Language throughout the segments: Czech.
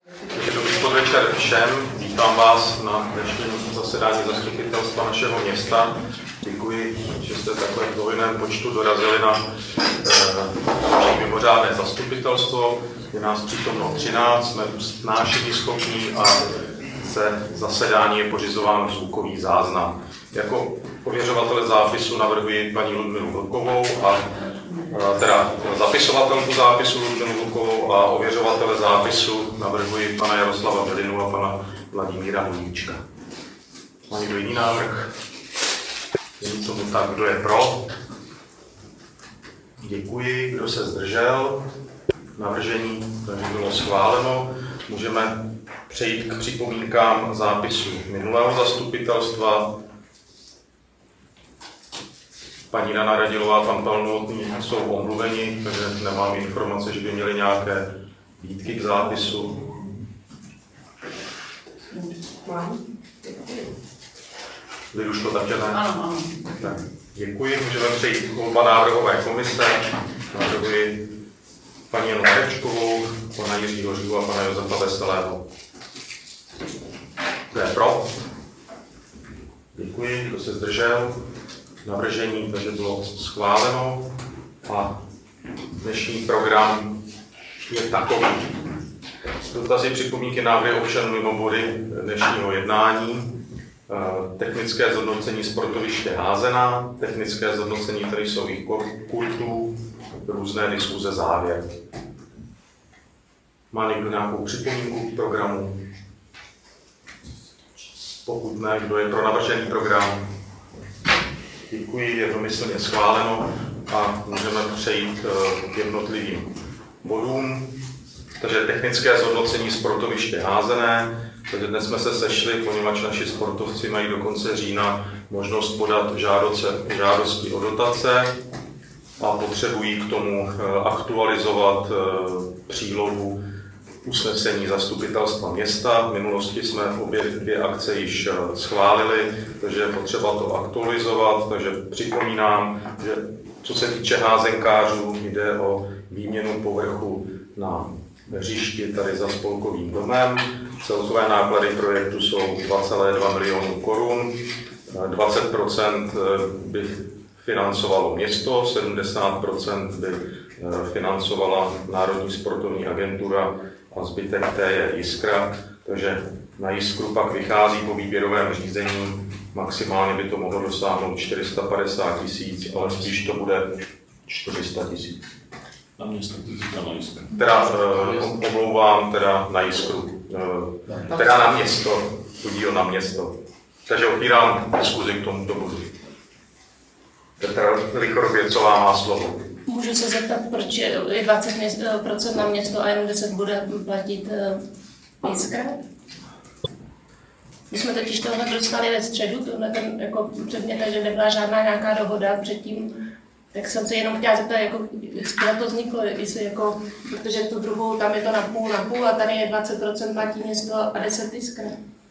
Dobrý podvečer všem. Vítám vás na dnešním zasedání zastupitelstva našeho města. Děkuji, že jste takhle v dvojném počtu dorazili na mimořádné zastupitelstvo. Je nás přítomno 13, jsme usnášení schopní a se zasedání je pořizován zvukový záznam. Jako ověřovatele zápisu navrhuji paní Ludmilu Vlkovou teda zapisovatelku zápisu Ludmilu Vlkovou a ověřovatele zápisu navrhuji pana Jaroslava Belinu a pana Vladimíra Huníčka. Má někdo jiný návrh? Není tomu tak, kdo je pro? Děkuji. Kdo se zdržel? Navržení, takže bylo schváleno. Můžeme přejít k připomínkám zápisu minulého zastupitelstva. Paní Dana Radilová, pan Novotný jsou omluveni, takže nemám informace, že by měli nějaké výtky k zápisu. Vy už to také ne? Ano. Tak, děkuji, můžeme přejít k volba návrhové komise. Navrhuji paní Janu Marečkovou, pana Jiřího Žigu a pana Josefa Veselého. Kdo je pro? Děkuji, kdo se zdržel? Navržení, takže bylo schváleno a dnešní program je takový. Dotazy, připomínky, návrhy občanů mimo body dnešního jednání. Technické zhodnocení sportoviště Házená, technické zhodnocení tenisových kurtů, různé diskuze, závěr. Má někdo nějakou připomínku k programu? Pokud ne, kdo je pro navržený program? Děkuji, jednomyslně schváleno a můžeme přejít k jednotlivým bodům. Takže technické zhodnocení sportoviště Házené. Takže dnes jsme se sešli, poněvadž naši sportovci mají do konce října možnost podat žádosti o dotace a potřebují k tomu aktualizovat přílohu usnesení zastupitelstva města. V minulosti jsme obě dvě akce již schválili, takže je potřeba to aktualizovat. Takže připomínám, že co se týče házenkářů, jde o výměnu povrchu na hřišti tady za spolkovým domem. Celkové náklady projektu jsou 2,2 milionů korun. 20% by financovalo město, 70% by financovala Národní sportovní agentura a zbytek té je Jiskra. Takže na Jiskru pak vychází po výběrovém řízení. Maximálně by to mohlo dosáhnout 450 000, ale spíš to bude 400 000. Na město, na Jiskru. Teda omlouvám, teda na Jiskru. Teda na město, podíl na město. Takže otvírám diskuzi k tomuto bodu. Petra Lichorběcová má slovo. Můžu se zeptat, proč je 20% na město a jenom 10 bude platit Jiskra? My jsme totiž tohle dostali ve středu, tohle ten jako předmět, takže nebyla žádná nějaká dohoda předtím. Tak jsem se jenom chtěla zeptat, jako, jak to vzniklo, jestli jako, protože tu druhou, tam je to na půl a tady je 20% platí město a 10 Jiskra.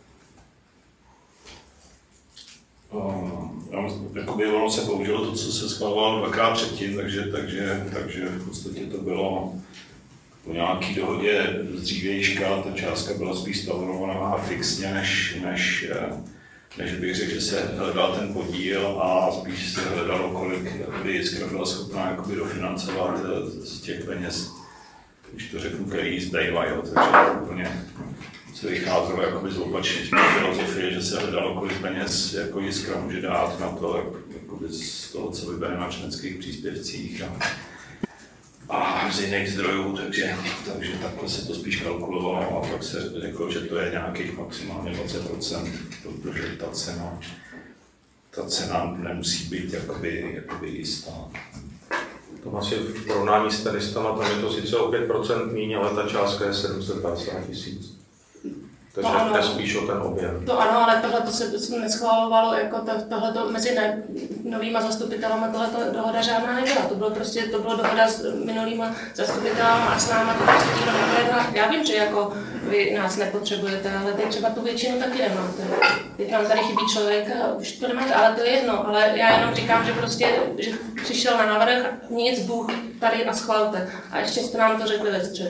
Jakoby ono se použilo to, co se schvalovalo dvakrát předtím, takže v podstatě to bylo po nějaký dohodě z dřívějška, ta částka byla spíš stanovovaná fixně, než bych řekl, že se hledal ten podíl a spíš se hledalo, kolik Jiskra byla schopná dofinancovat z těch peněz, když to řeknu, který zbývají, takže úplně se vycházelo z opačné filozofie, že se hledalo, kolik peněz jako Jiskra může dát na to, z toho, co vybere na členských příspěvcích a z jiných zdrojů, takže takhle se to spíš kalkulovalo a pak se řeklo, že to je nějakých maximálně 20%, protože ta cena nemusí být jakoby jistá. To asi v porovnání s tenistama, tam je to sice o 5% míň, ale ta částka je 750 000. Takže to je spíš o ten objem. To ano, ale tohle se neschvalovalo, jako tohleto mezi novýma zastupitelama, tohleto dohoda žádná nebyla. To bylo dohoda s minulýma zastupitelama a s náma to prostě bude nepojedná. Já vím, že jako vy nás nepotřebujete, ale teď třeba tu většinu taky nemáte. Teď nám tady chybí člověk a už to nemáte, ale to je jedno. Ale já jenom říkám, že prostě, že přišel na návrh, nic Bůh tady a schvalte. A ještě jste nám to řekli ve středu.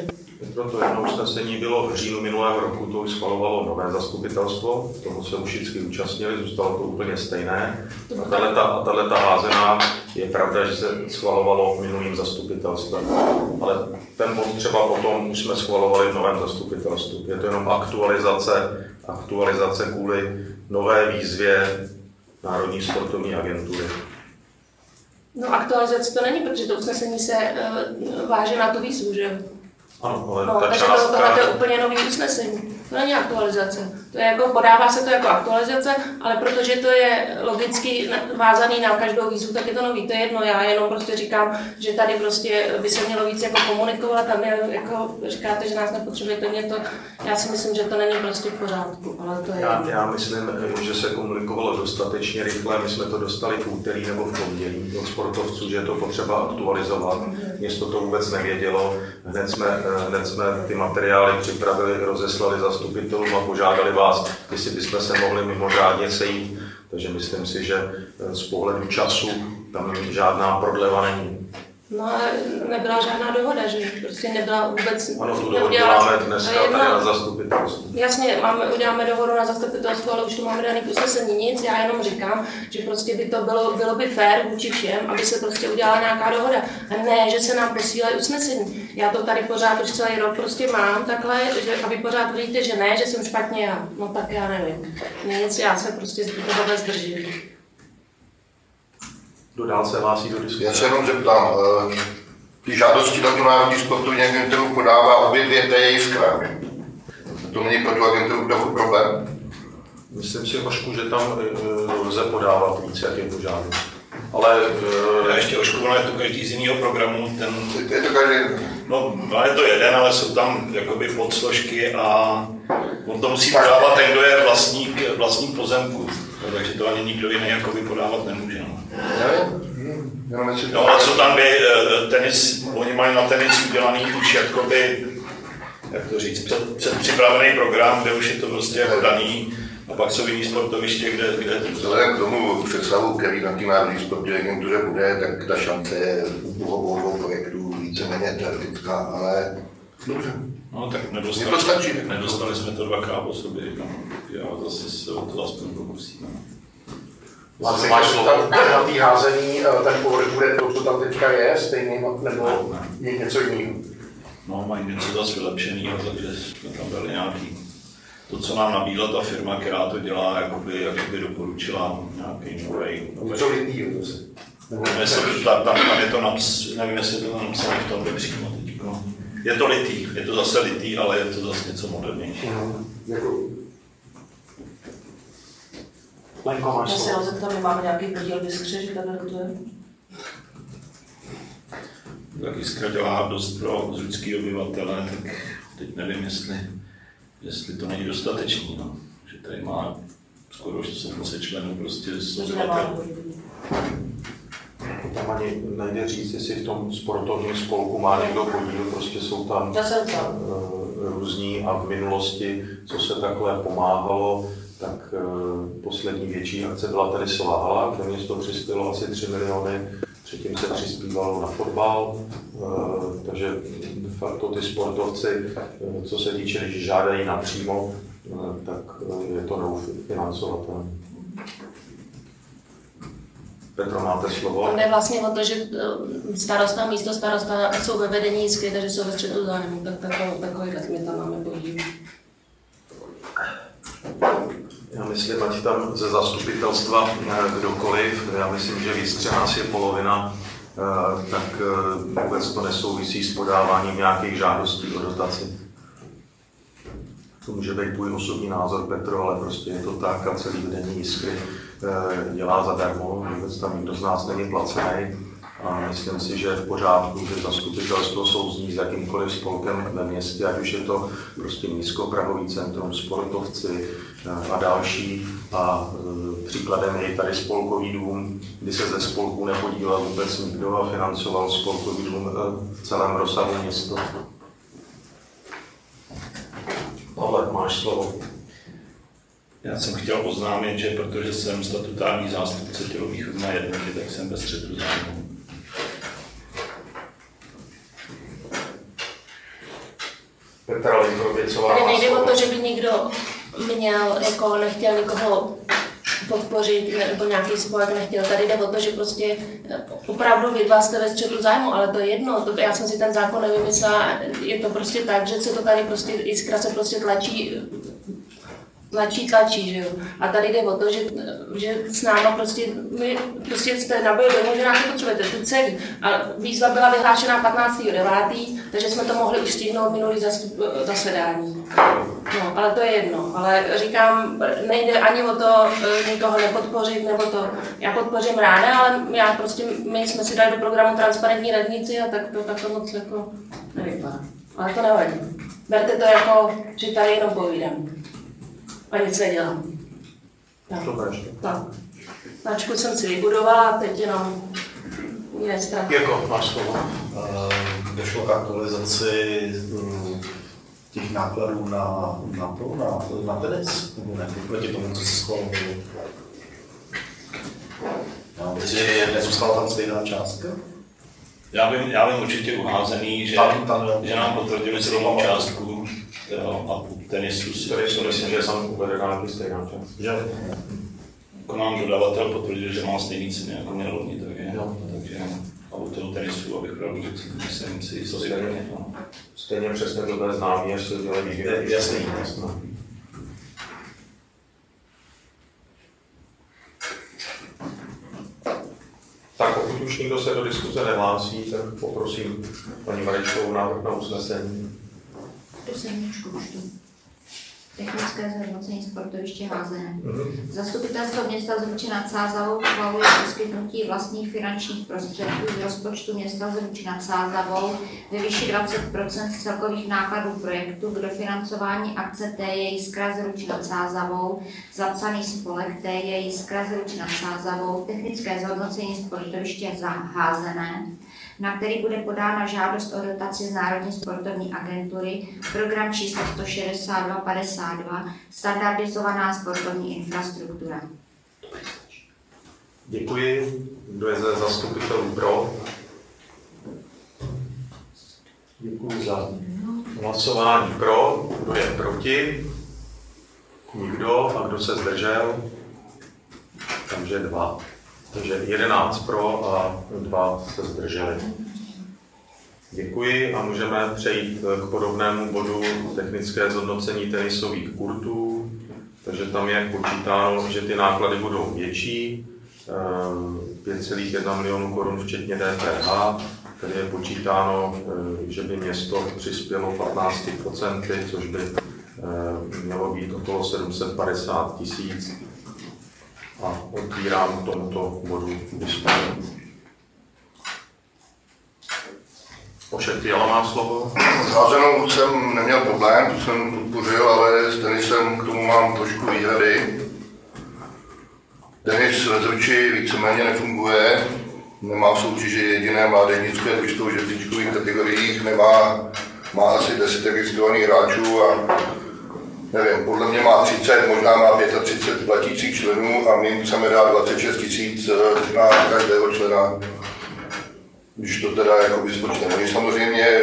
To jedno usnesení bylo v říjnu minulého roku, to už schvalovalo nové zastupitelstvo, tomu se už všichni účastnili, zůstalo to úplně stejné. A tato házená je pravda, že se schvalovalo minulým zastupitelstvem. Ale ten bod třeba potom už jsme schvalovali v novém zastupitelstvu. Je to jenom aktualizace kvůli nové výzvě Národní sportovní agentury. No aktualizace to není, protože to usnesení se váže na tu výzvu, že? Ano, ale no, ta takže částka... tohle je úplně nový usnesení. To není aktualizace. To je jako, podává se to jako aktualizace, ale protože to je logicky vázaný na každou výzvu, tak je to nový. To je jedno, já jenom prostě říkám, že tady prostě by se mělo víc jako komunikovat a my jako říkáte, že nás nepotřebujete, já si myslím, že to není prostě v pořádku, ale to je jedno. Já myslím, že se komunikovalo dostatečně rychle, my jsme to dostali v úterý nebo v pondělí od sportovců, že je to potřeba aktualizovat. Město to vůbec nevědělo, hned jsme ty materiály připravili, rozeslali zastupitelům a požádali vás, jestli bychom se mohli mimořádně sejít. Takže myslím si, že z pohledu času tam žádná prodleva není. No ale nebyla žádná dohoda, že prostě nebyla vůbec... Ano, tu dohodu máme dneska tady na zastupitelstvu. Jasně, uděláme dohodu na zastupitelstvu, ale už tu máme daný usnesení nic, já jenom říkám, že prostě by to bylo by fér vůči všem, aby se prostě udělala nějaká dohoda. A ne, že se nám posílají usnesení. Já to tady pořád už celý rok prostě mám takhle, a vy pořád vidíte, že ne, že jsem špatně já. No tak já nevím. Nic, já se prostě tohle zdržím. Kdo dál se hlásí do diskuse? Já se jenom zeptám, ty žádosti na tu Národní sportovní agenturu podává obě dvě té Jiskra. To není pro tu agenturu problém? Myslím si, Hošku, že tam lze podávat víc, jak je to žádost. Ale já ještě Hošku, je to každý z jiného programu. Je to každý? No, je to jeden, ale jsou tam jakoby podsložky a on to musí podávat ten, kdo je vlastník pozemku. Takže to ani nikdo jiný jakoby podávat nemůže. No, ale co tam je tenis, oni mají na tenis udělaný už jakoby, jak to říct, předpřipravený program, kde už je to prostě jako daný. A pak jsou jiný sportoviště, kde... Vzhledem k tomu představu, který na té Národní sportovní agentuře bude, tak ta šance je u obou projektů víceméně teoretická, ale dobře. No tak nedostali jsme to dvakrát po sobě, já zase se o to aspoň pokusíme. Na té házení ten povrch bude to, co tam teďka je, stejný, nebo je něco jiného? No, mají něco zase vylepšenýho, takže jsme tam dali nějaký. To, co nám nabídla ta firma, která to dělá, jakoby doporučila nějaký novej. Co litýho zase? Tam je to nevím, jestli je to napsané v tom přímo teď. No. Je to litý, je to zase litý, ale je to zase něco modernější. Lenko, máš slovo. Já se zeptám, my máme nějaký podíl v Jiskře, že takhle to je? Tak Jiskra dělá dost pro zlidský obyvatele, tak teď nevím, jestli to není dostatečný, no. Že tady má skoro 700 členů prostě z obyvatel. Tam ani nejde říct, jestli v tom sportovním spolku má někdo podíl, prostě jsou tam různí a v minulosti, co se takhle pomáhalo, tak poslední větší akce byla tenisová hala, kde město přispělo asi 3 miliony, předtím se přispívalo na fotbal, takže de facto ty sportovci, co se týče, když žádají napřímo, tak je to neufinancovatelné. Petro, máte slovo? Jde vlastně o to, že starosta a místo starosta jsou ve vedení Jiskry, takže jsou ve střetu zájmu, tak takovýhle my tam máme podíl. Já myslím, ať tam ze zastupitelstva kdokoliv, já myslím, že v Jiskře nás je polovina, tak vůbec to nesouvisí s podáváním nějakých žádostí o dotaci. To může být tvůj osobní názor, Petro, ale prostě je to tak a celý vedení Jiskry dělá zadarmo, vůbec tam nikdo z nás není placený. A myslím si, že je v pořádku, že zastupitelstvo souzní s jakýmkoliv spolkem ve městě, ať už je to prostě nízkoprahový centrum, sportovci a další. A příkladem je tady spolkový dům, kdy se ze spolku nepodílel vůbec nikdo a financoval spolkový dům v celém rozsahu města. Pavle, máš slovo. Já jsem chtěl oznámit, že protože jsem statutární zástupce tělovýchovné jednoty, tak jsem bez střetu zájmu. Petra Linkovičová. Tady nejde o to, že by někdo měl, jako nechtěl nikoho podpořit, nebo nějaký spolek nechtěl. Tady jde o to, že prostě opravdu vy dva jste ve střetu zájmu, ale to je jedno. Já jsem si ten zákon nevymyslela, je to prostě tak, že se to tady prostě, Jiskra se prostě tlačí, že jo. A tady jde o to, že s náma prostě, my prostě jste nabili domů, že nás potřebujete, tu celý. A výzva byla vyhlášená 15.9., takže jsme to mohli už stihnout minulý zasedání. No, ale to je jedno. Ale říkám, nejde ani o to nikoho nepodpořit, nebo to, já podpořím ráda, ale my jsme si dali do programu transparentní radnici a tak to takhle moc jako nevypadá. Ale to nevadí. Berte to jako, že tady jenom povídám. A nic nedělám. Tak. Značku jsem si vybudovala a teď jenom je strach. Jirko, máš slovo. Došlo k aktualizaci těch nákladů na tenis, nebo ne, proti tomu, co se schvalovalo. Nezůstala tam stejná částka? Já vím určitě uházený, že nám potvrdili stejnou částku a u tenisu si myslím, že je tam uvedená nějaký stejná částka. Jako nám dodavatel potvrdil, že má stejný ceny jako měl loni, takže a u toho tenisu, abych pravdu řekl, myslím si stejně přesně to je známý, až se dělají výběry. Jasný. Tak pokud už nikdo se do diskuze nehlásí, tak poprosím paní Maričkovou návrh na usnesení. Technické zhodnocení sportoviště házené. Zastupitelstvo města Zručí nad Sázavou schvaluje poskytnutí vlastních finančních prostředků z rozpočtu města Zručí nad Sázavou ve výši 20% z celkových nákladů projektu k dofinancování akce TJ Jiskra Zručí nad Sázavou, zapsaný spolek TJ Jiskra Zručí nad Sázavou, technické zhodnocení sportoviště házené, na který bude podána žádost o dotaci z Národní sportovní agentury, program číslo 16252, standardizovaná sportovní infrastruktura. Děkuji. Kdo je ze zastupitelů pro? Děkuji za hlasování pro. Kdo je proti? Nikdo. A kdo se zdržel? Takže 2. Takže 11 pro a 2 se zdrželi. Děkuji a můžeme přejít k podobnému bodu technické zhodnocení tenisových kurtů. Takže tam je počítáno, že ty náklady budou větší, 5,1 milionu korun včetně DPH. Tady je počítáno, že by město přispělo 15%, což by mělo být okolo 750 000. A otvírám tomuto bodu diskuzi. Ošetřila má slovo. S házenou jsem neměl problém, tu jsem podpořil, ale s tenisem k tomu mám trošku výhrady. Tenis ve Zruči víceméně nefunguje, nemá v soutěži jediné mládežnické družstvo v žebříčkových kategoriích, má asi 10 registrovaných hráčů a nevím, podle mě má 30, možná má 35 platících členů a my chceme dát 26 000 na každého člena, když to teda jakoby spočteme. Oni samozřejmě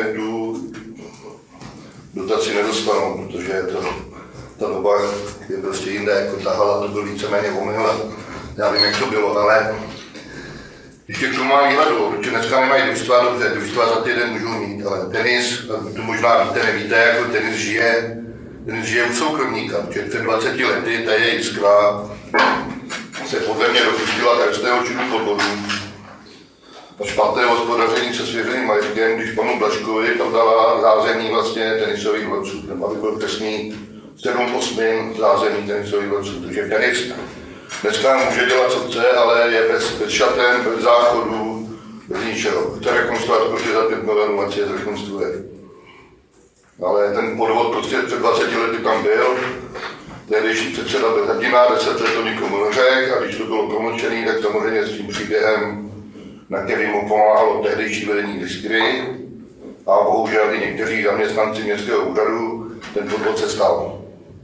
dotaci nedostanou, protože ta doba je prostě jinde, jako ta hala, to byl víceméně omyl. Já vím, jak to bylo, ale ještě k tomu mám výhladu, protože dneska nemají družstva, dobře, družstva za týden můžou mít, ale tenis, to možná víte, nevíte, jako tenis žije u soukromníka, protože před 20 lety ta je Jiskra se podle mě dopustila trestného činu podvodu a špatné hospodaření se svěřeným majetkem, když panu Blažkovi tam dala zázemí vlastně tenisových vlců, nebo aby byl přesný 7/8 zázemí tenisových vlců, takže tenis dneska může dělat, co chce, ale je bez šaten, bez záchodu, bez ničeho. Chce rekonstruovat, protože za 5 milionů ať si je zrekonstruuje. Ale ten podvod prostě před 20 lety tam byl. Tehdejší předseda byl hrdina, 10 let to nikomu neřekl a když to bylo promlčený, tak samozřejmě s tím příběhem, na který mu pomáhalo tehdejší vedení Jiskry a bohužel i někteří zaměstnanci městského úřadu, ten podvod se stal.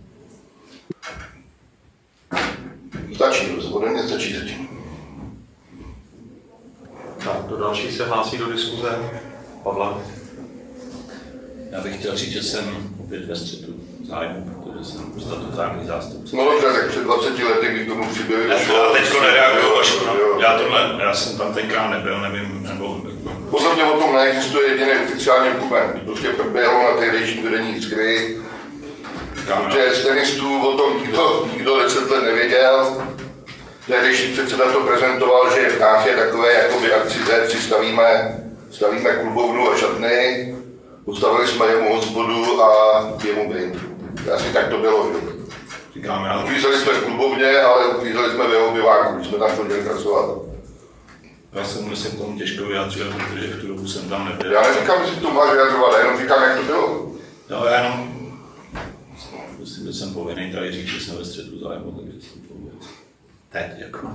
Stačí, ode mě stačí zatím. Tak, do další se hlásí do diskuze. Pavla. Já bych chtěl říct, že jsem opět ve střetu zájmu, protože jsem statutární zástupce. No dobře, tak před 20 lety, když tomu přibyli, Já teďko nereaguju, já jsem tam tenkrát nebyl, nevím, nebo... Podle mě o tom neexistuje jediný oficiální dokument. Prostě proběhlo na tehdejší vedení Jiskry, protože z tenistů o tom nikdo 10 let nevěděl. Tehdejší předseda to prezentoval, že v nějaké takové jakoby akci Z si stavíme klubovnu a šatny, postavili jsme jemu hospodu a jemu byt. Asi tak to bylo, že? Uklízeli jsme v klubovně, ale uklízeli jsme v jeho biváku, když jsme tam chodili pracovat. Já jsem se k tomu těžko vyjádřil, protože v tu dobu jsem tam nebyl. Já neříkám, že si to máš vyjadřovat, já jenom říkám, jak to bylo. No, já jenom myslím, že jsem povinný tady říct, že jsem ve střetu zájmu, takže jsem to vůbec. Teď, jako.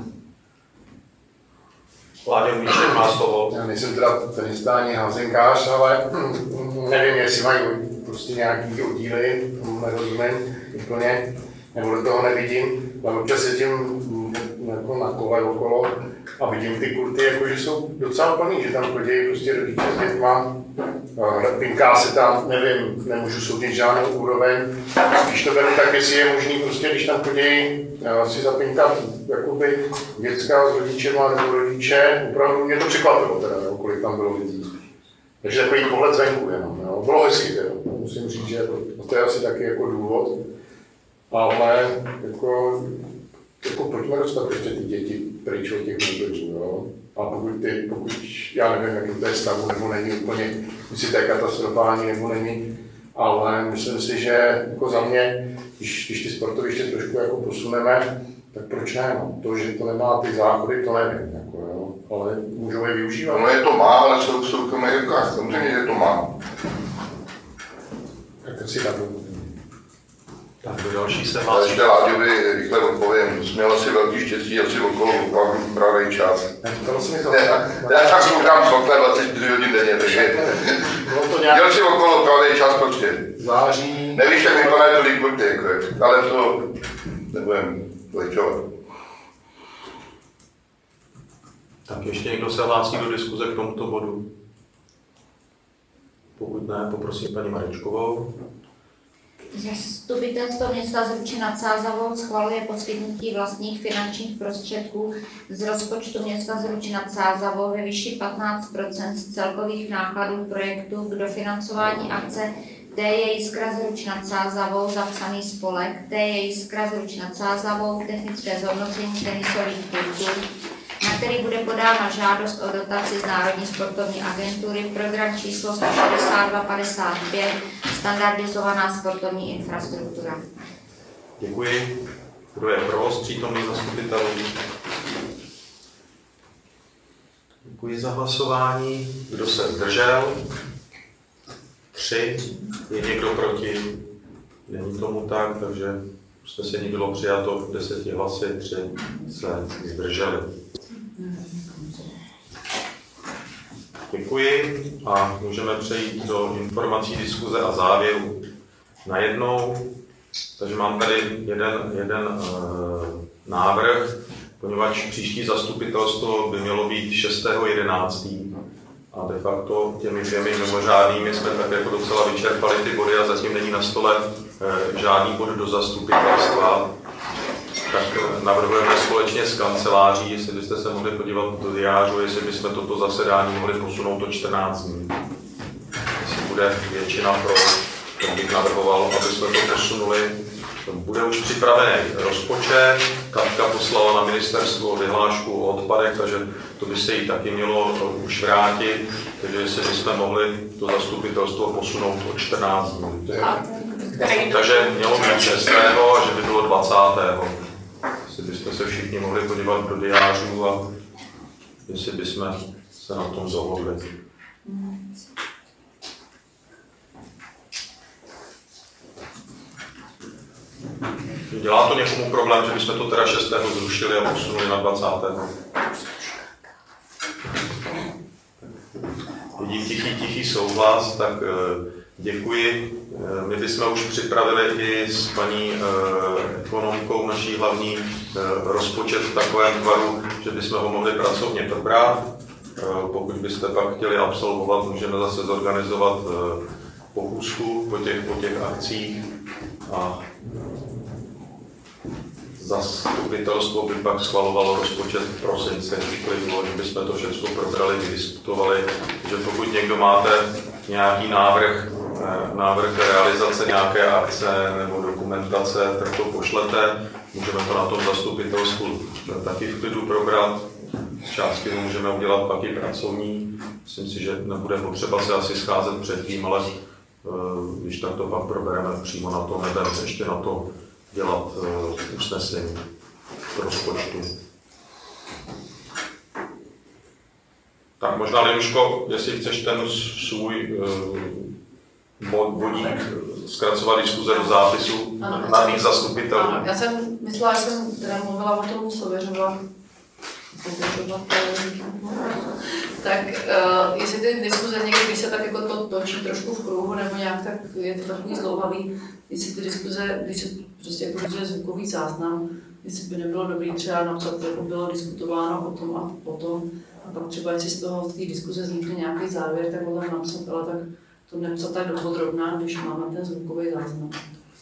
Vládě Míšek má slovo. Já nejsem teda tenista ani házenkář, ale nevím, jestli mají prostě nějaký oddíly, nerozumím úplně, nebo do toho nevidím, ale občas jezdím jako na kole okolo a vidím ty kurty, jako, že jsou docela plný, že tam chodí prostě rodiče s dětma, pinká se tam, nevím, nemůžu soudit žádnou úroveň, spíš to beru tak, jestli je možný prostě, když tam chodí si zapinkat jakoby dětská s rodičema nebo rodiče, opravdu mě to překvapilo teda, kolik tam bylo lidí. Takže takový pohled zvenku jenom, jo. Bylo hezky teda, musím říct, že to je asi taky jako důvod, ale jako pojďme dostat prostě ty děti pryč od těch mobilů, jo. A pokud já nevím, jaký to je stavu, nebo není úplně, jestli to je katastrofální, nebo není, ale myslím si, že jako za mě, když ty sportoviště trošku jako posuneme, tak proč ne, no? To, že to nemá ty záchody, to nevím, jako, jo. Ale můžou je využívat. No je to má, ale jsou soukromé rukách, samozřejmě, že to má. Tak si na to. Tak do další se Ale hlásí. ještě Láďovi rychle odpovím, měl asi velký štěstí, asi okolo opravdu pravý čas. To se mi to Já tak koukám sokle 24 hodin denně, takže měl si okolo pravý čas prostě. Září. Nevíš, jak vypadají tolik kurty, jako, ale to nebudem lečovat. Tak ještě někdo se hlásí do diskuze k tomuto bodu? Pokud ne, poprosím paní Marečkovou. Zastupitelstvo města Zruče nad Sázavou schvaluje poskytnutí vlastních finančních prostředků z rozpočtu města Zruče nad Sázavou ve výši 15% z celkových nákladů projektu k dofinancování akce TJ Jiskra Zruč nad Sázavou, zapsaný spolek TJ Jiskra Zruč nad Sázavou, technické zhodnocení tenisových kurzů, na který bude podána žádost o dotaci z Národní sportovní agentury, program číslo 16255, standardizovaná sportovní infrastruktura. Děkuji. Kdo je pro z přítomných zastupitelů? Děkuji za hlasování. Kdo se zdržel? 3. Je někdo proti? Není tomu tak, takže usnesení bylo přijato 10 hlasy, 3 se zdrželi. Děkuji a můžeme přejít do informací, diskuze a závěru najednou. Takže mám tady jeden návrh, poněvadž příští zastupitelstvo by mělo být 6.11. A de facto těmi 2 mimořádnými jsme tak jako docela vyčerpali ty body a zatím není na stole žádný bod do zastupitelstva. Tak navrhujeme společně s kanceláří, jestli byste se mohli podívat do diářu, jestli bychom toto zasedání mohli posunout do 14 dní. Jestli bude většina pro, tak bych navrhoval, aby jsme to posunuli. Bude už připravený rozpočet, Katka poslala na ministerstvo vyhlášku o odpadech, takže to by se jí taky mělo už vrátit, takže jestli bychom mohli to zastupitelstvo posunout o 14 dní. Takže mělo být 6. a že by bylo 20. Jestli byste se všichni mohli podívat do diářů a jestli bychom se na tom dohodli. Dělá to někomu problém, že bychom to teda 6. zrušili a posunuli na 20. Vidím tichý souhlas, tak děkuji. My bychom už připravili i s paní ekonomkou naší hlavní rozpočet v takovém tvaru, že bychom ho mohli pracovně probrat. Pokud byste pak chtěli absolvovat, můžeme zase zorganizovat pochůzku po těch akcích a zastupitelstvo by pak schvalovalo rozpočet v prosince, že bychom to všechno probrali, vydiskutovali, že pokud někdo máte nějaký návrh realizace nějaké akce nebo dokumentace, tak to pošlete, můžeme to na tom zastupitelstvu taky v klidu probrat. Z částky můžeme udělat pak i pracovní. Myslím si, že nebude potřeba se asi scházet předtím, ale když tak to pak probereme přímo na to, nebudeme ještě na to dělat usnesení k rozpočtu. Tak možná, Linuško, jestli chceš ten svůj vodík zkracovat diskuze do zápisu na mých zastupitelů. Ano, já jsem myslela, že jsem teda mluvila o tom, co věřovala. Tak jestli ty diskuze někdy, když se tak jako to točí trošku v kruhu, nebo nějak tak je to takový zdlouhavý, jestli ty diskuze, když se prostě jako zvukový záznam, jestli by nebylo dobrý třeba napsat, jako bylo diskutováno o tom a potom, a pak třeba jestli z toho, z té diskuze vznikne nějaký závěr, tak ho tam napsat, ale tak to nepsat tak dopodrobná, když máme ten zvukový záznam.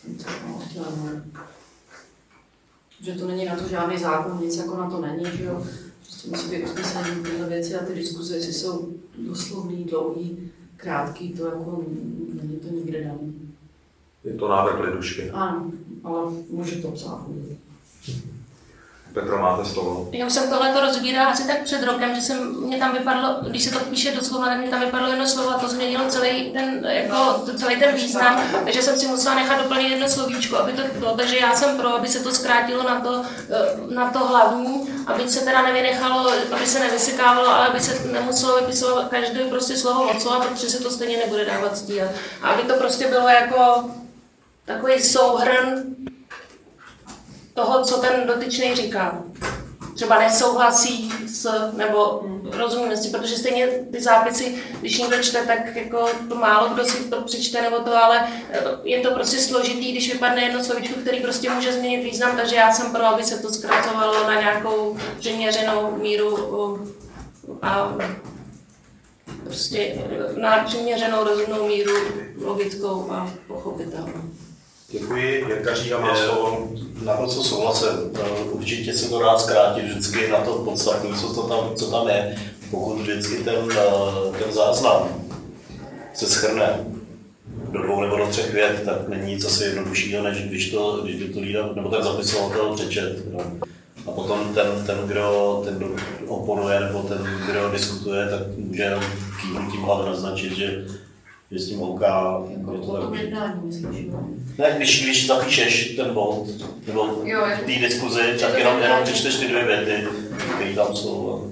Že to není na to žádný zákon, nic jako na to není, že jo. Prostě musí být usnesení tyhle věci a ty diskuze, jestli jsou doslovný, dlouhý, krátký, to jako není to nikde daný. Je to návrh Lidušky. Ano, ale může to obsáhnout. Petro, máte slovo. Já už jsem tohleto rozbírala asi tak před rokem, že mě tam vypadlo, když se to píše doslova, tak mě tam vypadlo jedno slovo a to změnilo celý ten význam, takže jsem si musela nechat doplnit jedno slovíčko, aby to bylo, takže já jsem pro, aby se to zkrátilo na to hlavní, aby se teda nevynechalo, aby se nevysykávalo, ale aby se nemuselo vypisovat každé prostě slovo od slova, protože se to stejně nebude dávat stíhat. A aby to prostě bylo jako takový souhrn toho, co ten dotyčný říká. Třeba nesouhlasí nebo rozumíme si, protože stejně ty zápisy, když někdo čte, tak jako to málo kdo si to přečte nebo to, ale je to prostě složitý, když vypadne jedno slovíčko, který prostě může změnit význam, takže já jsem pro, aby se to zkracovalo na nějakou přiměřenou míru a prostě na přiměřenou rozumnou míru logickou a pochopitelnou. Děkuji. Jirka Říha má slovo. Naprosto souhlasím. Určitě se to dá zkrátit vždycky na to podstatní, co tam je. Pokud vždycky ten záznam se shrne do 2 nebo do 3 vět, tak není nic asi jednoduššího, než když to lídr nebo ten zapisovatel přečet. A potom ten, kdo oponuje nebo ten, kdo diskutuje, tak může jenom kývnutím hlavy naznačit, že s tím OK. Jako o tom jednání, myslíš? Ne, když zapíšeš ten bod, nebo v té diskuzi, tak jenom přečteš ty 2 věty, které tam jsou.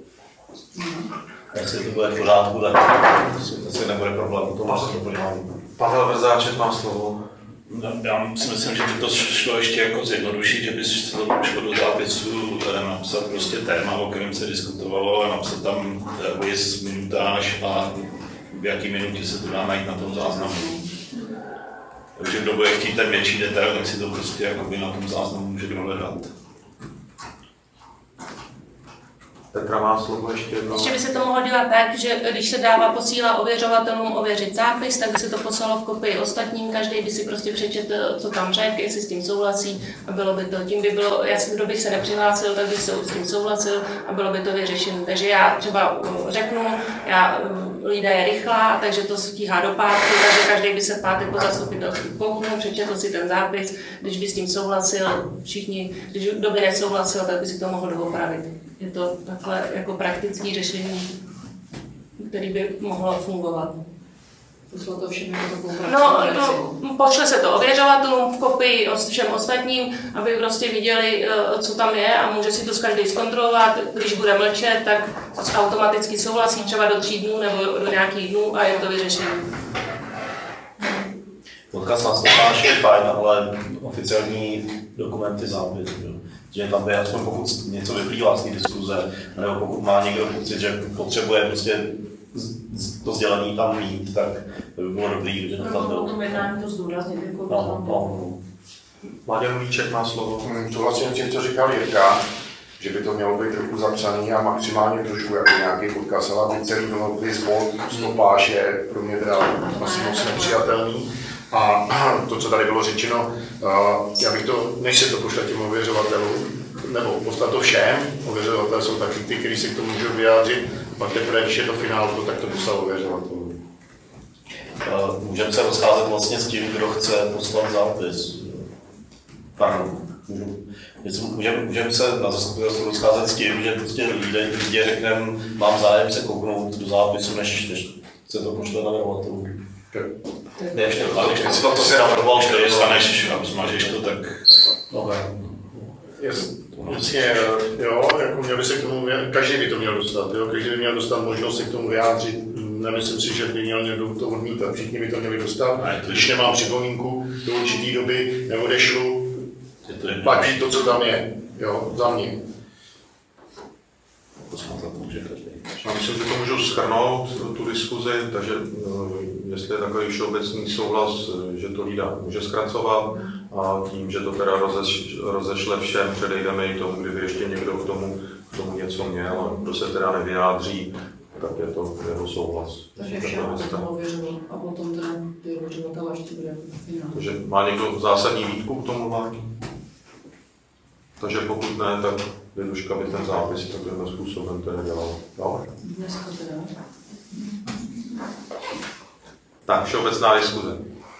Jestli to bude v pořádku, tak asi nebude problém. To má se doplňování. Pavel Vrzáček má slovo. Já si myslím, že by to šlo ještě jako zjednodušit, že by se to šlo do zápisu napsat prostě téma, o kterém se diskutovalo, a napsat tam vis, minutáž a v jaký minutě se to dá najít na tom záznamu. Takže kdo bude chtít ten větší detail, tak si to prostě jakoby na tom záznamu může dohledat. Petra má slovo ještě jednou. Ještě by se to mohlo dělat tak, že když se posílá ověřovatelům ověřit zápis, tak by se to poslalo v kopii ostatním, každý by si prostě přečetl, co tam řekl, jestli s tím souhlasí a bylo by to, tím by bylo, kdo by se nepřihlásil, tak by se s tím souhlasil a bylo by to vyřešené. Takže já třeba řeknu, Lída je rychlá, takže to stíhá do pátku, takže každý by se v pátek po zastupitelstvu kouknul, přečetl si ten zápis, když by s tím souhlasil všichni, když kdo by nesouhlasil, tak by si to mohl doopravit. Je to takhle jako praktické řešení, které by mohlo fungovat. Pošlo to všem pošle se to ověřovatelům v kopii všem ostatním, aby prostě viděli, co tam je a může si to každý zkontrolovat. Když bude mlčet, tak automaticky souhlasí třeba do 3 dnů nebo do nějakých dnů a je to vyřešené. Odkaz na stopáž je fajn, ale oficiální dokumenty zápis. Že tam by aspoň pokud něco vyplývá z té diskuze, nebo pokud má někdo pocit, že potřebuje prostě to sdělení tam mít, tak by bylo dobrý, že to tam bylo. O tom jednání to zdůraznit, jako tam Vláďa Lujíček má slovo. Souhlasím s tím, co říkal Jirka. že by to mělo být trochu zapsaný a maximálně trošku jako nějaký odkaz, ale aby celý dohodlý zvod, stopáž je pro mě teda asi moc nepřijatelný. A to, co tady bylo řečeno, já bych to, než se to pošle těm ověřovatelům, nebo poslat to všem, ověřovatelé jsou taky ty, kteří si k tomu můžou vyjádřit, pak teprve, když je to finálko, tak to poslat ověřovatelům. Můžeme se rozcházet vlastně s tím, kdo chce poslat zápis. Pardon. Můžeme se na zastupitelstvu rozcházet s tím, že prostě lidé řekneme, mám zájem se kouknout do zápisu, než se to pošle navrhovatelům. Ještě to si navrhoval, že dostaneš a zmažeš to, tak... Jasně, jo, jako měl by se k tomu, každý by to měl dostat, jo, každý by měl dostat možnost se k tomu vyjádřit. Nemyslím si, že by měl někdo to odmítat, všichni by to měli dostat. Když nemám připomínku do určitý doby, neodešlu, platí to, co tam je, jo, za mě. Já myslím, že to můžu shrnout, tu diskuzi, takže jestli je takový všeobecný souhlas, že to Lída může zkracovat a tím, že to teda rozešle všem, předejdeme i tomu, kdyby ještě někdo k tomu něco měl a kdo se teda nevyjádří, tak je to jeho souhlas. Takže všem se tam ověřilo a potom teda ty ověřovatele ještě bude finál. Takže má někdo zásadní výtku k tomu? Takže pokud ne, tak Liduška by ten zápis takovým způsobem to nedělala. Dneska teda. Tak, všeobecná diskuze.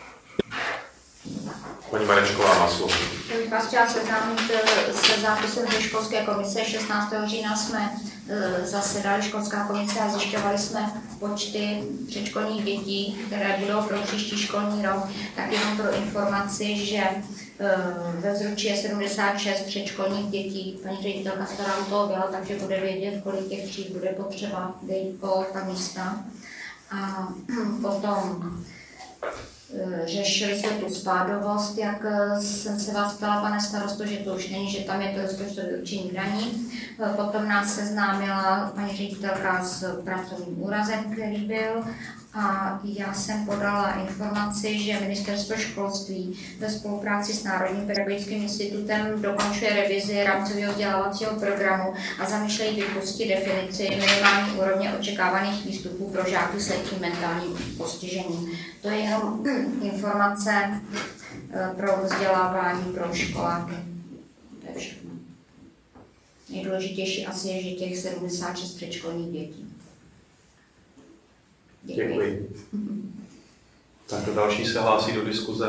Paní Marečková má slovo. Já bych vás chtěla seznámit se zápisem ze školské komise. 16. října jsme zasedali školská komise a zjišťovali jsme počty předškolních dětí, které budou pro příští školní rok. Tak jenom pro informaci, že ve Zruči je 76 předškolních dětí. Paní ředitelka stará u toho byla, takže bude vědět, kolik těch tříd bude potřeba dejít po ta místa. A potom řešili jsme tu spádovost, jak jsem se vás ptala, pane starosto, že to už není, že tam je to rozpočtové určení daní. Potom nás seznámila paní ředitelka s pracovním úrazem, který byl. A já jsem podala informaci, že Ministerstvo školství ve spolupráci s Národním pedagogickým institutem dokončuje revizi rámcového vzdělávacího programu a zamýšlejí vypustit definici minimální úrovně očekávaných výstupů pro žáky s lehkým mentálním postižením. To je jenom informace pro vzdělávání pro školáky. To je všechno. Nejdůležitější asi je, že těch 76 předškolních dětí. Děkuji. Tak další se hlásí do diskuze.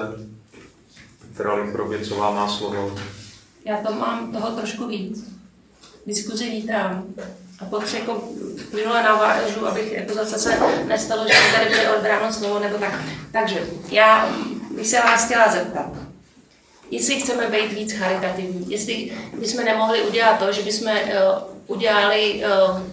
Která Proběcová má slovo. Já to mám toho trošku víc. Diskuzi vítám. A potom jako minule navážu, abych jako zase se nestalo, že tady bude odbráno slovo nebo tak. Takže já bych se vás chtěla zeptat, jestli chceme být víc charitativní, jestli bychom nemohli udělat to, že bychom udělali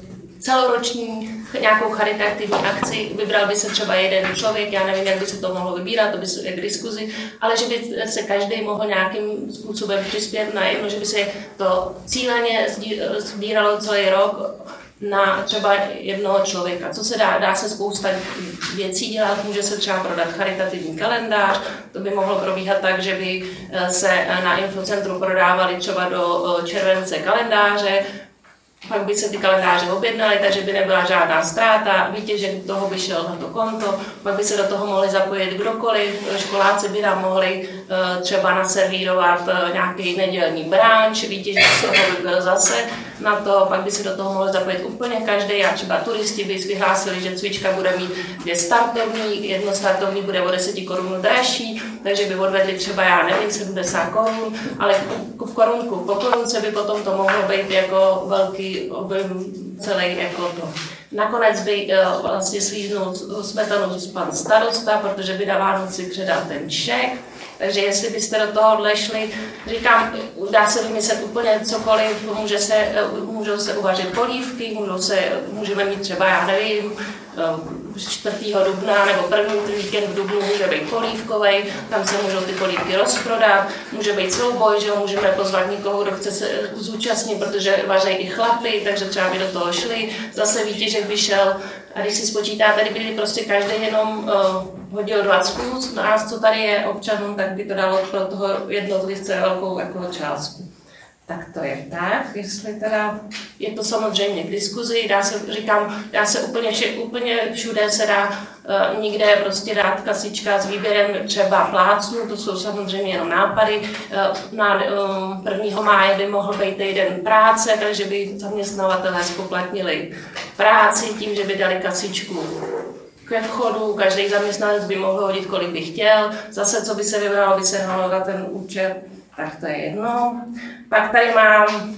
celoroční nějakou charitativní akci, vybral by se třeba jeden člověk, já nevím, jak by se to mohlo vybírat, to by se k diskuzi, ale že by se každý mohl nějakým způsobem přispět na jedno, že by se to cíleně sbíralo celý rok na třeba jednoho člověka. Co se dá se spousta věcí dělat, může se třeba prodat charitativní kalendář, to by mohlo probíhat tak, že by se na infocentru prodávali třeba do července kalendáře, pak by se ty kalendáře objednaly, takže by nebyla žádná ztráta, výtěžek toho by šel na to konto, pak by se do toho mohli zapojit kdokoliv, školáci by nám mohli třeba naservírovat nějaký nedělní bránč, výtěžek z toho by byl zase na to, pak by se do toho mohli zapojit úplně každý, a třeba turisti by vyhlásili, že cvička bude mít 2 startovní, jedno startovní bude o 10 korun dražší, takže by odvedli třeba, já nevím, 70 korun, ale v korunku po korunce by potom to mohlo být jako velký objem celý jako to. Nakonec by vlastně slíznul smetanu pan starosta, protože by na Vánoci předal ten šek. Takže jestli byste do tohohle šli, říkám, dá se vymyslet úplně cokoliv, můžou se uvařit polívky, můžeme mít třeba, já nevím, 4. dubna nebo první víkend v dubnu může být polívkovej, tam se můžou ty polívky rozprodat, může být souboj, že můžeme pozvat někoho, kdo chce se zúčastnit, protože vaří i chlapy, takže třeba by do toho šli, zase výtěžek by šel, a když si spočítáte, kdyby prostě každý jenom hodil 20 nás, co tady je občanům, tak by to dalo pro toho jednotlivce velkou jako částku. Tak to je tak, jestli teda je to samozřejmě k diskuzi, dá se úplně všude se dá nikde prostě dát kasička s výběrem třeba plácnů, to jsou samozřejmě jenom nápady. Na 1. máje by mohl být týden práce, takže by zaměstnavatelé zpoplatnili práci tím, že by dali kasičku ke vchodu, každý zaměstnanec by mohl hodit, kolik by chtěl, zase co by se vybralo, by se hnalo na ten účet. Tak to je jedno. Pak tady mám,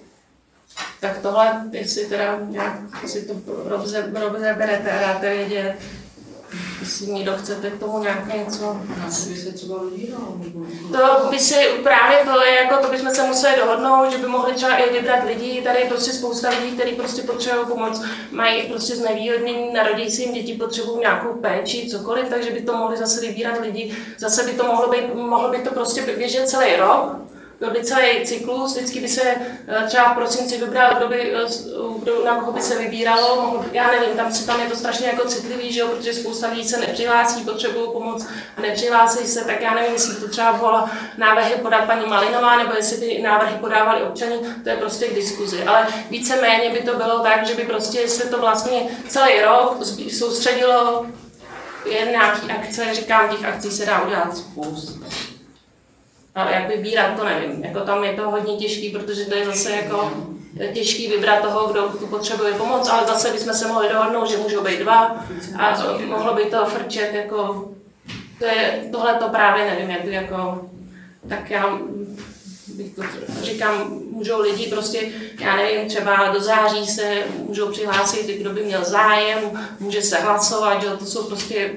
tak tohle, jestli teda nějak si to rozeberete a dáte vědět, jestli někdo chcete k tomu nějak něco. Asi by se třeba rodilo. To by si právě to je jako, to bychom se museli dohodnout, že by mohli třeba i vybrat lidi, tady je prostě spousta lidí, kteří prostě potřebují pomoc, mají prostě znevýhodnění, narodí si jim děti, potřebují nějakou péči, cokoliv, takže by to mohli zase vybírat lidi, zase by to mohlo by to prostě běžet celý rok. Byl by celý cyklus, vždycky by se třeba v prosinci vybral, na koho by se vybíralo, já nevím, tam je to strašně jako citlivý, že jo, protože spousta lidí se nepřihlásí, potřebují pomoc a nepřihlásí se, tak já nevím, jestli by to třeba mohla návrhy podat paní Malinová, nebo jestli by návrhy podávali občani, to je prostě k diskuzi, ale víceméně by to bylo tak, že by prostě se to vlastně celý rok soustředilo jen nějaký akce, říkám, těch akcí se dá udělat spoustu. Ale jak vybírat, to nevím. Jako tam je to hodně těžký, protože to je zase jako těžký vybrat toho, kdo tu potřebuje pomoc, ale zase bychom se mohli dohodnout, že můžou být dva a mohlo by to frčet jako... Tohle to právě nevím, jak jako... Tak já bych to říkám, můžou lidi prostě, já nevím, třeba do září se můžou přihlásit, kdo by měl zájem, může se hlasovat, že to jsou prostě...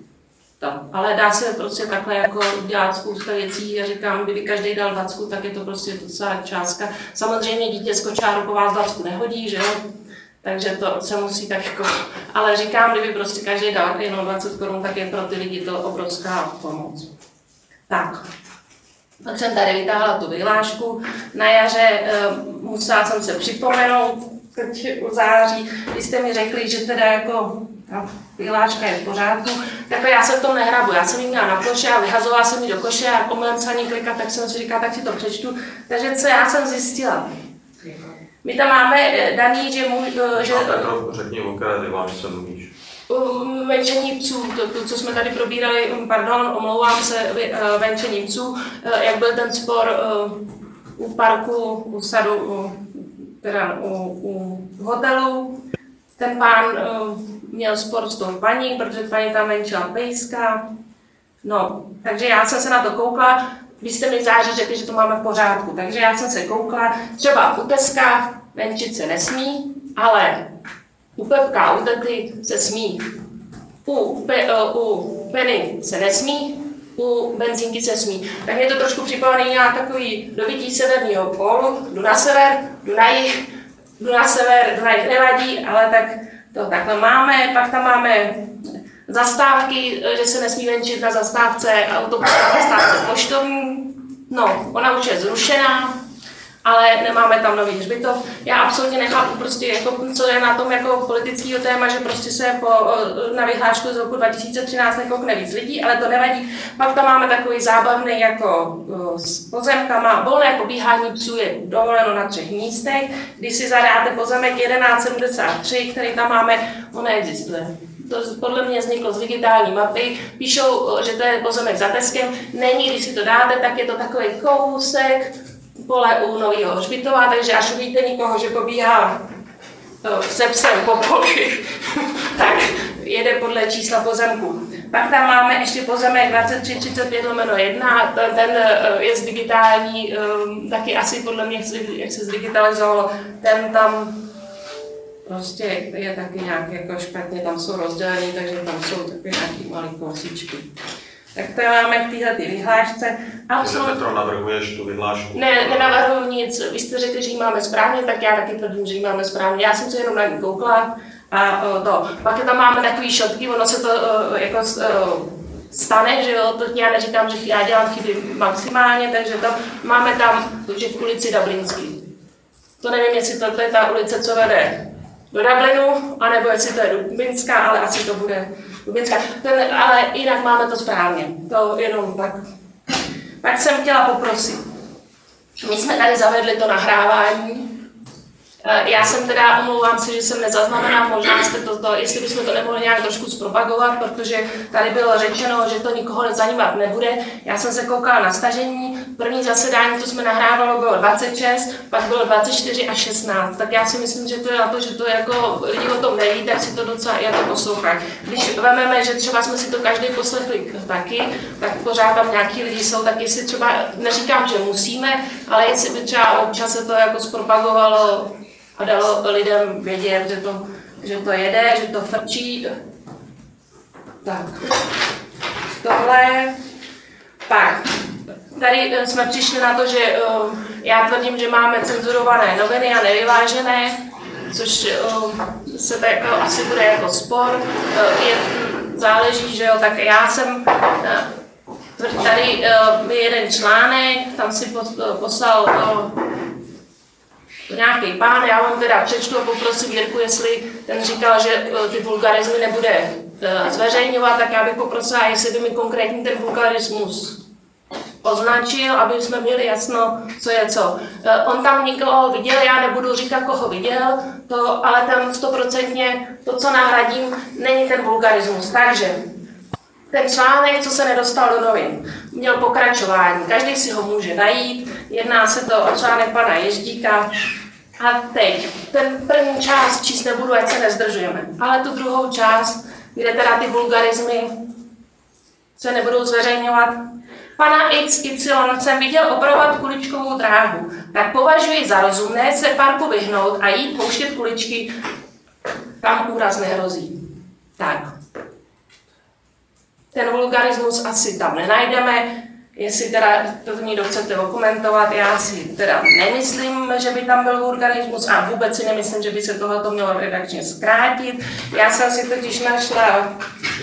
Ale dá se prostě takhle jako dělat spousta věcí a říkám, kdyby každý dal 20, tak je to prostě docela částka. Samozřejmě dítě z kočáru po vás 20 nehodí, že jo? Takže to se musí tak jako... Ale říkám, kdyby prostě každý dal jenom 20 korun, tak je pro ty lidi to obrovská pomoc. Tak. Tak jsem tady vytáhla tu vyhlášku. Na jaře musela jsem se připomenout, teď v září, když jste mi řekli, že teda jako... vyhláška je v pořádku, tak já se v tom nehrabu. Já jsem ji měla na ploše a vyhazovala jsem ji do koše a omylem se ani klikat, tak jsem si říkala, tak si to přečtu. Takže co já jsem zjistila? My tam máme daný, že Petro, řekni, o které vyhlášce mluvíš. Venčení psů, to, co jsme tady probírali, pardon, omlouvám se, venčení psů, jak byl ten spor u parku, u sadu, teda u hotelu. Ten pán měl spor s tou paní, protože paní tam venčila pejska. No, takže já jsem se na to koukla, když jste mi v září řekli, že to máme v pořádku. Takže já jsem se koukla, třeba u Teska venčit se nesmí, ale u Pepka, u Tety se smí. U Penny se nesmí, u benzínky se smí. Tak mě to trošku připomíná na takový dobytí severního pólu, jdu na sever, jdu na jih, jdu na sever, jdu na jih nevadí, ale tak to takhle máme, pak tam máme zastávky, že se nesmí venčit na zastávce, autobusové zastávce poštovní. No, ona už je zrušená, ale nemáme tam nový hřbitov. Já absolutně nechápu prostě, jako, co je na tom jako politického téma, že prostě se na vyhlášku z roku 2013 nekoukne víc lidí, ale to nevadí. Pak tam máme takový zábavný jako s pozemkama. Volné pobíhání psů je dovoleno na 3 místech. Když si zadáte pozemek 1173, který tam máme, on neexistuje. To podle mě vzniklo z digitální mapy. Píšou, že to je pozemek za Teskem. Není, když si to dáte, tak je to takový kousek pole u Nového hřbitova, takže až uvidíte někoho, že pobíhá se psem po poli, tak jede podle čísla pozemku. Pak tam máme ještě pozemek 2335/1, ten je z digitální, taky asi podle mě, jak se zdigitalizovalo, ten tam prostě je taky nějak jako špatně, tam jsou rozdělení, takže tam jsou takové nějaké malé kousíčky. Tak to máme v této vyhlášce. Takže Petro, navrhuješ tu vyhlášku? Ne, nenavrhuji nic. Vy jste řekli, že ji máme správně, tak já taky tvrdím, že ji máme správně. Já jsem se jenom na ní koukla a to. Pak tam máme takový šotky, ono se to jako stane, že jo, to já neříkám, že já dělám chyby maximálně, takže to máme tam, že v ulici Dublinský. To nevím, jestli to je ta ulice, co vede do Dublinu, anebo jestli to je Dubinská, ale asi to bude Dubinská. Ale jinak máme to správně. To jenom tak. Pak jsem chtěla poprosit. My jsme tady zavedli to nahrávání. Já jsem teda, omlouvám se, že jsem nezaznamenala, možná jste jestli bychom to nemohli nějak trošku zpropagovat, protože tady bylo řečeno, že to nikoho nezajímat nebude. Já jsem se koukala na stažení, první zasedání, co jsme nahrávalo, bylo 26, pak bylo 24 a 16. Tak já si myslím, že to je na to, že to jako lidi o tom neví, tak si to docela jako poslouchají. Když vememe, že třeba jsme si to každý poslechli taky, tak pořád tam nějaký lidi jsou, tak jestli třeba, neříkám, že musíme, ale jestli by třeba občas se to jako zpropagovalo a dalo lidem vědět, že to jede, že to frčí. Tak, tohle. Pak, tady jsme přišli na to, že já tvrdím, že máme cenzurované noviny a nevyvážené, což se tak asi bude jako spor. Záleží, že jo, tak já jsem tady je jeden článek, tam si poslal nějaký pán, já vám teda přečtu a poprosím Jirku, jestli ten říkal, že ty vulgarizmy nebude zveřejňovat, tak já bych poprosila, jestli by mi konkrétně ten vulgarismus označil, aby jsme měli jasno, co je co. On tam někoho viděl, já nebudu říkat, koho viděl, ale tam 100% to, co nahradím, není ten vulgarismus. Takže ten článek, co se nedostal do novin, měl pokračování. Každý si ho může najít. Jedná se to o článek pana Ježdíka. A teď, ten první část číst nebudu, ať se nezdržujeme. Ale tu druhou část, kde teda ty vulgarizmy se nebudou zveřejňovat. Pana XY jsem viděl opravovat kuličkovou dráhu. Tak považuji za rozumné se parku vyhnout a jít pouštět kuličky, tam úraz nehrozí. Tak. Ten vulgarismus asi tam nenajdeme, jestli teda to někdo chcete okomentovat, já si teda nemyslím, že by tam byl vulgarismus a vůbec si nemyslím, že by se tohleto mělo redakčně zkrátit. Já jsem si totiž našla...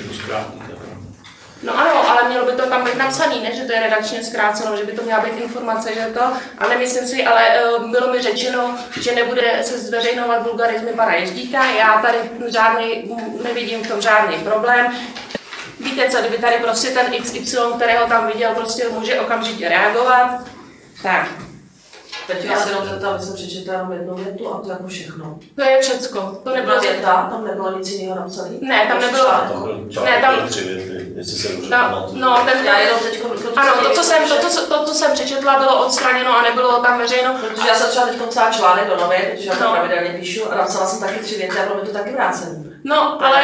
No ano, ale mělo by to tam být napsaný, ne, že to je redakčně zkráceno, že by to měla být informace, že to, ale nemyslím si, ale bylo mi řečeno, že nebude se zveřejňovat vulgarismy pana Ježdíka, já tady nevidím v tom žádný problém. Víte co, kdyby tady prostě ten XY, kterého tam viděl, prostě může okamžitě reagovat, tak. Teď já se jenom zeptám, jsem přečetla jenom jednu větu a to jako všechno. To je všecko. To nebylo věta, tam nebylo nic jiného napsané. Ne, tam nebylo. Ne, tam 3 věty, jestli se dobře pamatuju. No, ten já jenom teď. Ano, to, co jsem přečetla, bylo odstraněno a nebylo tam veřejno. Protože já jsem třeba teď psala článek do novin, protože já to pravidelně píšu a napsala jsem taky 3 věty a bylo mi to taky vrácené. No, ale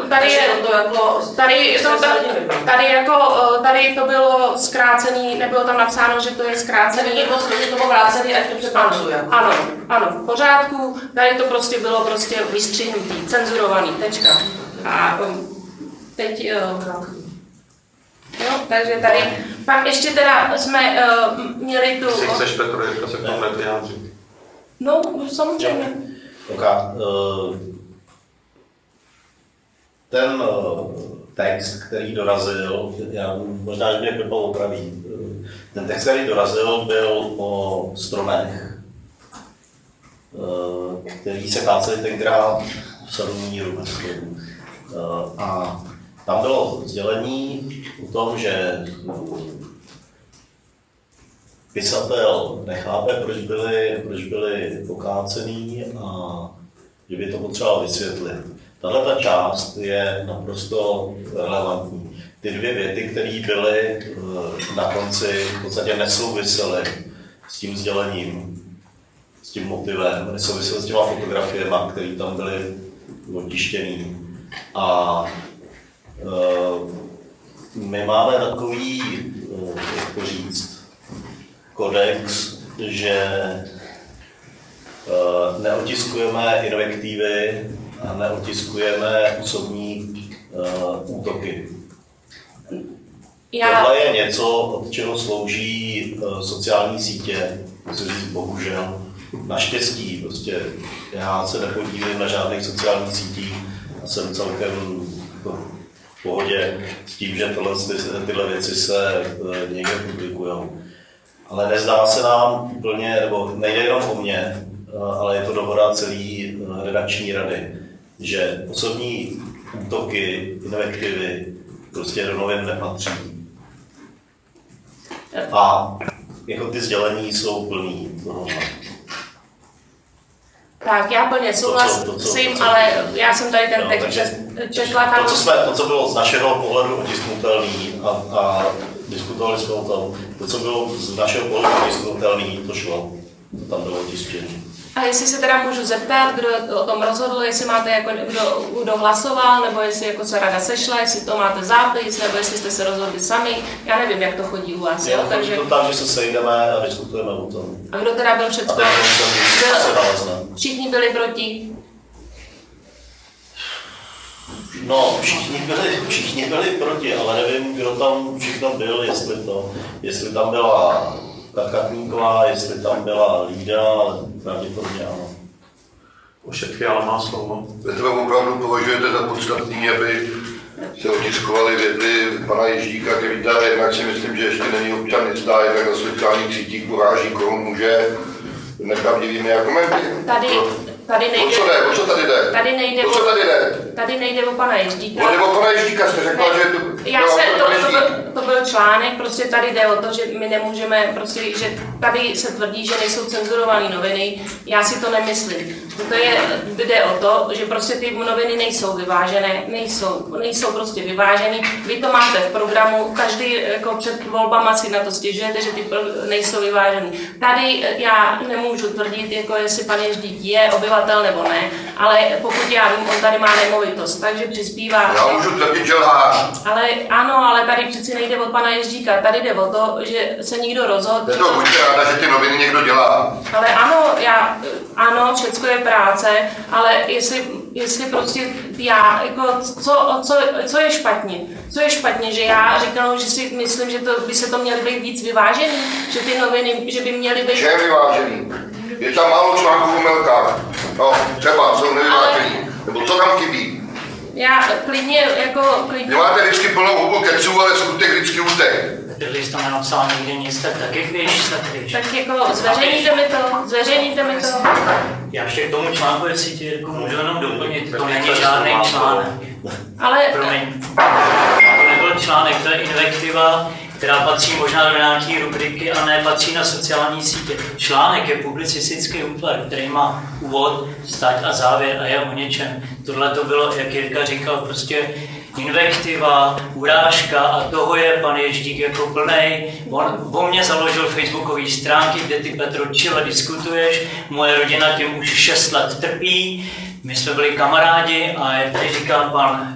tady to bylo zkrácený, nebylo tam napsáno, že to je zkrácený. To bylo vrácený, ať to přepamatuju. Ano, v pořádku. Tady to prostě bylo vystřihnutý, cenzurovaný, tečka. A teď, jo, takže tady, pak ještě teda jsme měli tu... Jestli chceš, Petro, Jirka se k tomu nevyjádřit. No, samozřejmě. Ten text, který dorazil, možná, že mě Pepa opraví, ten text, který dorazil, byl o stromech, který se káceli tenkrát v Sadovníru. A tam bylo sdělení o tom, že pisatel nechápe, proč byli pokácený a že by to potřeboval vysvětlit. Tato část je naprosto relevantní. Ty 2 věty, které byly na konci, v podstatě nesouvisely s tím sdělením, s tím motivem, nesouvisely s těma fotografiemi, které tam byly otištěný. A my máme takový, jak to říct, kodex, že neotiskujeme invektivy a neotiskujeme osobní útoky. Tohle je něco, od čeho slouží sociální sítě, musím říct bohužel. Naštěstí, prostě já se nepodívám na žádných sociálních sítích a jsem celkem v pohodě s tím, že tyhle věci se někde publikují. Ale nezdá se nám úplně, nebo nejde jenom o mě, ale je to dohoda celý redakční rady, že osobní útoky, invektivy prostě do novin nepatří. A jako ty sdělení jsou plný toho. Tak, já plně souhlasím, ale já jsem tady ten text četla tam. To, co bylo z našeho pohledu otisknutelný a diskutovali jsme o tom, to, co bylo z našeho pohledu otisknutelný, to šlo. To tam bylo otištěné. A jestli se teda můžu zeptat, kdo o tom rozhodl, jestli máte jako kdo hlasoval, nebo jestli jako se rada sešla, jestli to máte zápis, nebo jestli jste se rozhodli sami, já nevím, jak to chodí u vás, jo? Takže... To tak, že se sejdeme a diskutujeme o tom. A kdo teda byl předtím? Všichni byli proti? No, všichni byli proti, ale nevím, kdo tam všechno byl, jestli tam byla Kakatníková, jestli tam byla Lída, ale pravděpodobně ano. Ošetky, ale má slovo. Vy to opravdu považujete za podstatný, aby se otiskovaly věty pana Ježdíka, který tady jednak si myslím, že ještě není občan města, jednak na sociálních sítích uráží, koho může nepravdivými argumenty. Tady nejde. O co tady jde? Tady nejde o pana Ježdíka. O pana Ježdíka jste řekla, že to byl článek, prostě tady jde o to, že my nemůžeme, prostě, že tady se tvrdí, že nejsou cenzurované noviny, já si to nemyslím. Jde o to, že prostě ty noviny nejsou vyvážené, nejsou prostě vyvážené. Vy to máte v programu, každý jako před volbama si na to stěžujete, že ty nejsou vyvážené. Tady já nemůžu tvrdit, jako jestli pan Ježdík je obyvatel nebo ne, ale pokud já vím, on tady má nemovitost, takže přispívá. Já můžu tvrdit, že lhář. Ale ano, ale tady přeci nejde o pana Ježdíka, tady jde o to, že se někdo rozhodl. Je to buďte ráda, že ty noviny někdo dělá. Ale ano, všecko je práce, ale jestli prostě já, jako, co je špatně? Co je špatně, že já říkám, že si myslím, že by se to měly být víc vyvážený, že ty noviny, že by měly být... Že je vyvážený? Je tam málo článků o Melkách. No, třeba jsou nevyvážený. Nebo co tam chybí? Já klidně. Vy máte vždycky plnou hubu keců, ale skutek vždycky útek. Když tam nenapsal nikdy nic, tak taky víš. Tak jako zveřejníte mi to. Já ještě k tomu článku, jestli ti jako můžu jenom doplnit, to není žádný článek. Ale... Promiň, to nebyl článek, to je invektiva, která patří možná do nějaké rubriky a ne patří na sociální sítě. Článek je publicistický útvar, který má úvod, start a závěr a je o něčem. Tohle to bylo, jak Jirka říkal, prostě invektiva, urážka a toho je pan Ježdík jako plnej. On mě založil facebookové stránky, kde ty Petro čile diskutuješ, moje rodina tím už 6 let trpí, my jsme byli kamarádi a jak tady říkal pan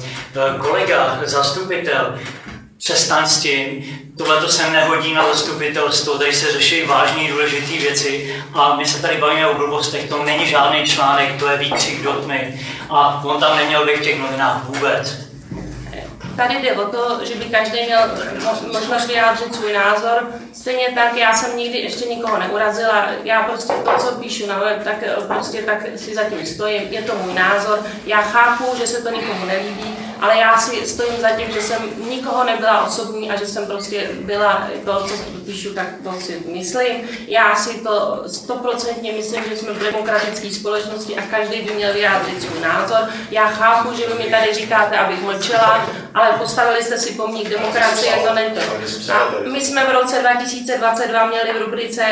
kolega, zastupitel, přestaň s tím, tohle se nehodí na zastupitelstvo, tady se řeší vážné důležité věci a my se tady bavíme o blbostech, to není žádný článek, to je výkřik do tmy a on tam neměl být v těch novinách vůbec. Tady jde o to, že by každý měl možnost vyjádřit svůj názor. Stejně tak, já jsem nikdy ještě nikoho neurazila. Já prostě to, co píšu na web, tak si za tím stojím. Je to můj názor. Já chápu, že se to nikomu nelíbí, ale já si stojím za tím, že jsem nikoho nebyla osobní a že jsem prostě byla to, co píšu, tak to si myslím. Já si to 100% myslím, že jsme v demokratické společnosti a každý by měl vyjádřit svůj názor. Já chápu, že vy mi tady říkáte, abych mlčela, ale postavili jste si pomník demokracie, to není to. A my jsme v roce 2022 měli v rubrice,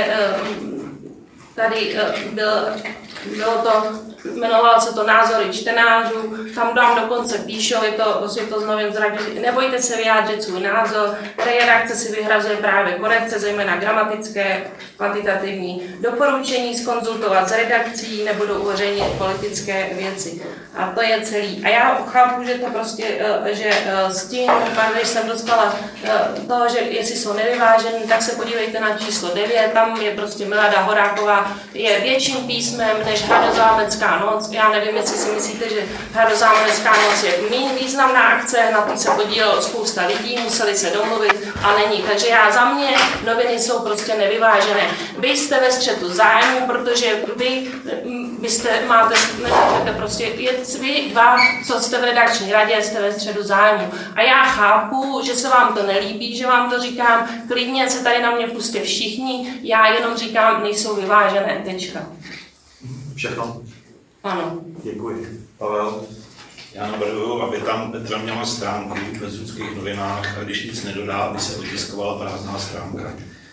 tady bylo to, jmenovalo se to Názory čtenářů, tam dokonce píšou, je to z novin zraky, nebojte se vyjádřit svůj názor, redakce si vyhrazuje právě korekce, zejména gramatické, kvantitativní, doporučení zkonzultovat s redakcí, nebudou uveřejnit politické věci. A to je celý. A já chápu, že to prostě, že s tím, když jsem dostala to, že jestli jsou nevyvážený, tak se podívejte na číslo 9, tam je prostě Milada Horáková, je větším písmem než Hradozámecká noc. Já nevím, jestli si myslíte, že Hradozámecká noc je méně významná akce, na to se podílelo spousta lidí, museli se domluvit a není. Takže já za mě noviny jsou prostě nevyvážené. Vy jste ve střetu zájmu, protože vy máte prostě, vy dva, co jste v redakční radě, jste ve středu zájmu. A já chápu, že se vám to nelíbí, že vám to říkám, klidně se tady na mě pustě všichni, já jenom říkám, nejsou vyvážené, tečka. Všechno? Ano. Děkuji. Pavel? Já navrhuji, aby tam Petra měla stránku ve Zlínských novinách a když nic nedodá, aby se otiskovala prázdná stránka.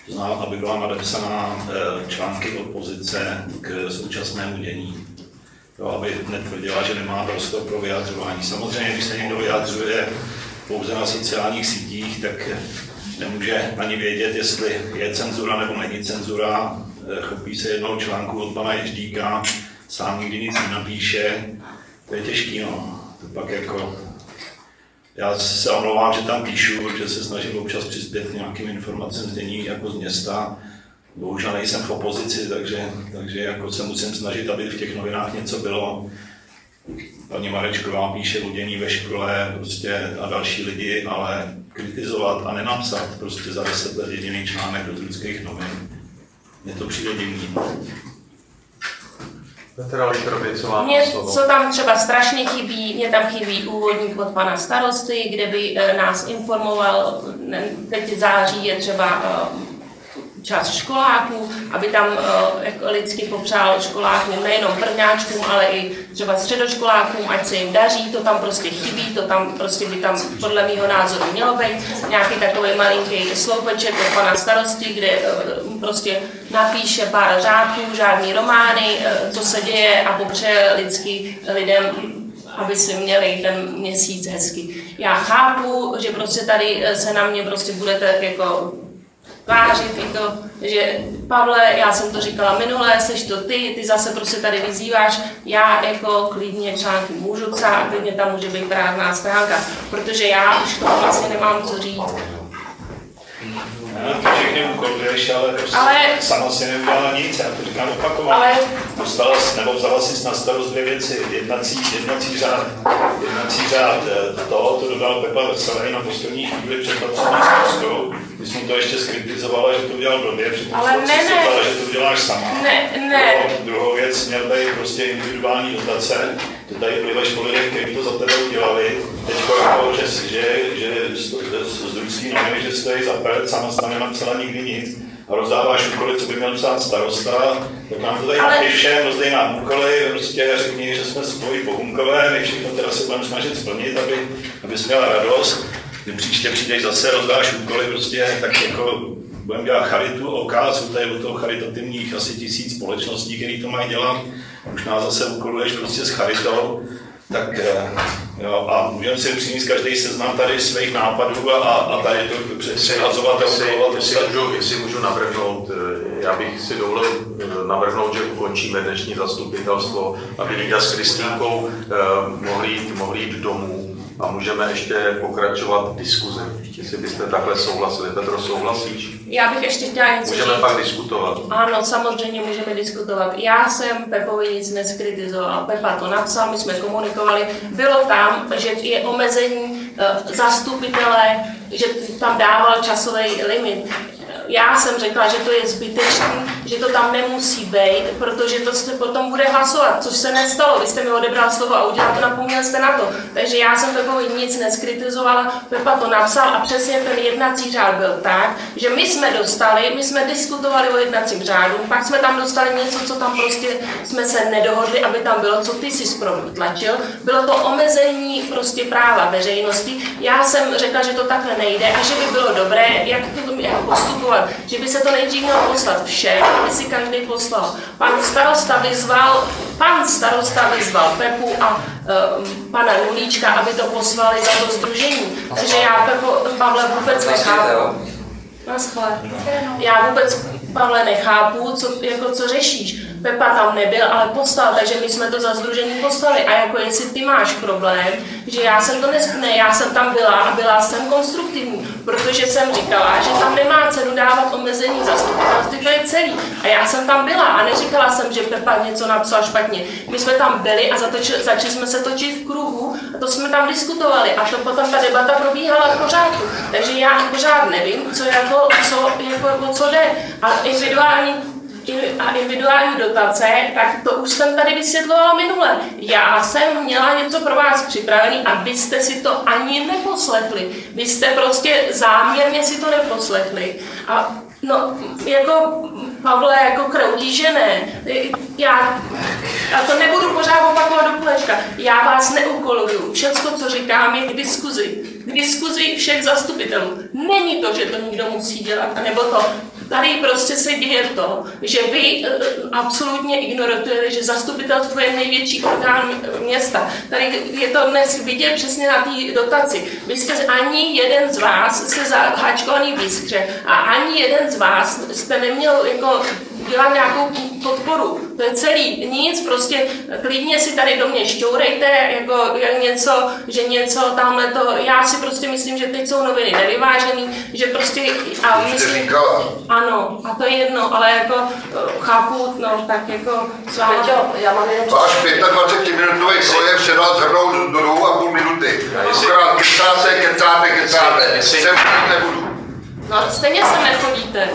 To znamená, aby byla nadepsaná články opozice k současnému dění. Jo, aby netvrdila, že nemá prostor pro vyjadřování. Samozřejmě, když se někdo vyjadřuje pouze na sociálních sítích, tak nemůže ani vědět, jestli je cenzura nebo není cenzura. Chopí se jednoho článku od pana Ježdíka, sám nikdy nic nenapíše. To je těžký, no. To pak jako... Já se omlouvám, že tam píšu, že se snažím občas přispět k nějakým informacím z dění jako z města. Bohužel nejsem v opozici, takže jako se musím snažit, aby v těch novinách něco bylo. Paní Marečková píše o dění ve škole prostě a další lidi, ale kritizovat a nenapsat prostě za 10 let jediný článek do Zlínských novin. Mně to přijde divný. Mně, co tam třeba strašně chybí, mě tam chybí úvodník od pana starosty, kde by nás informoval, teď září je třeba část školáků, aby tam jako lidsky popřál školákům, nejenom prvňáčkům, ale i třeba středoškolákům, ať se jim daří, to tam prostě chybí, to tam prostě by tam podle mýho názoru mělo být. Nějaký takový malinký sloupeček od pana starosty, kde prostě napíše pár řádků, žádný romány, co se děje a popřeje lidsky lidem, aby si měli ten měsíc hezky. Já chápu, že prostě tady se na mě prostě budete jako vážit i to, že Pavle, já jsem to říkala minule, seš to ty zase prostě tady vyzýváš, já jako klidně články můžu psát, klidně tam může být prázdná stránka, protože já už to vlastně nemám co říct. To všechny ukoluješ, ale prostě sama si neudělala nic, já to říkám opakovat. Vzala si na starost dvě věci, jednací řád, to dodal Pepa Veselý na poslední chvíli před pracovní zkuskou. Ty jsi mu to ještě skritizovala, že to udělal blbě, přitom že to uděláš sama. Ne. Druhou věc, měl tady prostě individuální dotace, ty tady pliveš po lidech, kteří to za tebe udělali. Teď jako, že z Zlínský noviny, že stojí za pred, sama jsi tam nenapsala nikdy nic a rozdáváš úkoly, co by měl psát starosta, tak nám to tady napíše, rozdej nám úkoly, prostě řekni, že jsme spojí pohumkové, my všechno teda se budeme snažit splnit, aby jsi měla radost. Když příště přijdeš zase, rozdáš úkoly, prostě tak jako budeme dělat charitu, OK, jsou tady od toho charitativních asi 1000 společností, které to mají dělat, už nás zase úkoluješ prostě s charitou, tak jo, a můžeme si přinést každý seznam tady svých nápadů a tady to přehazovat a ukolovat. Jestli můžu navrhnout, já bych si dovolil navrhnout, že ukončíme dnešní zastupitelstvo, aby Lída s Kristýnkou mohli jít domů a můžeme ještě pokračovat diskuzi. Jestli byste takhle souhlasili. Petro, souhlasíš? Já bych ještě chtěla něco Můžeme pak diskutovat. Ano, samozřejmě můžeme diskutovat. Já jsem Pepovi nic neskritizoval. Pepa to napsal, my jsme komunikovali. Bylo tam, že je omezení zastupitele, že tam dával časový limit. Já jsem řekla, že to je zbytečný, že to tam nemusí být, protože to se potom bude hlasovat, což se nestalo. Vy jste mi odebral slovo a udělal to, napomněl jste na to. Takže já jsem Pepovi nic neskritizovala, Pepa to napsal a přesně ten jednací řád byl tak, že my jsme diskutovali o jednacím řádu, pak jsme tam dostali něco, co tam prostě jsme se nedohodli, aby tam bylo, co ty si protlačil. Bylo to omezení prostě práva veřejnosti. Já jsem řekla, že to takhle nejde a že by bylo dobré, jak postupovat. Že by se to nejdřív mělo poslat všem, aby si každý poslal. Pan starosta vyzval Pepu a pana Nulíčka, aby to poslali za to sdružení. Takže já Pavle vůbec nechápu. Já vůbec, Pavle, nechápu, co řešíš. Pepa tam nebyl, ale poslal, takže my jsme to za sdružení poslali. A jako jestli ty máš problém, že já jsem to já jsem tam byla a byla jsem konstruktivní, protože jsem říkala, že tam nemá cenu dávat omezení zastupitelství, to je celý. A já jsem tam byla a neříkala jsem, že Pepa něco napsala špatně. My jsme tam byli a začali jsme se točit v kruhu a to jsme tam diskutovali a to potom ta debata probíhala v pořádku. Takže já pořád nevím, co jde. A individuální dotace, tak to už jsem tady vysvětlovala minule. Já jsem měla něco pro vás připravený a vy jste si to ani neposlechli. Vy jste prostě záměrně si to neposlechli. A no, jako Pavle, jako kroutí, že ne. Já to nebudu pořád opakovat do kolečka. Já vás neukoluju. Všecko, co říkám, je k diskuzi. diskuzi všech zastupitelů. Není to, že to někdo musí dělat, nebo to. Tady prostě se děje to, že vy absolutně ignorujete, že zastupitelstvo je největší orgán města. Tady je to dnes vidět přesně na té dotaci. Vy jste ani jeden z vás jste zaháčkovaný v Jiskře a ani jeden z vás jste neměl jako dělat nějakou podporu. To je celý. Nic, prostě klidně si tady do mě šťourejte, jako něco, že něco tamhle to. Já si prostě myslím, že teď jsou noviny nevyvážený, že prostě a myslím, ano, a to je jedno, ale jako chápu, no tak jako s vámi. Já mám jenom... Váš 25-minutový projev se dal zhrnout do 2,5 minuty. Akorát kecáte. Sem nebudu. No, stejně se nechodíte.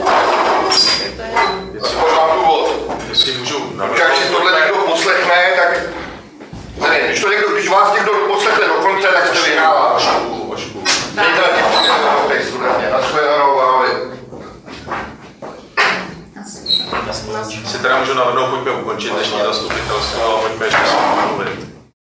Jestli můžu když si tohle někdo poslechne, tak... Ne, když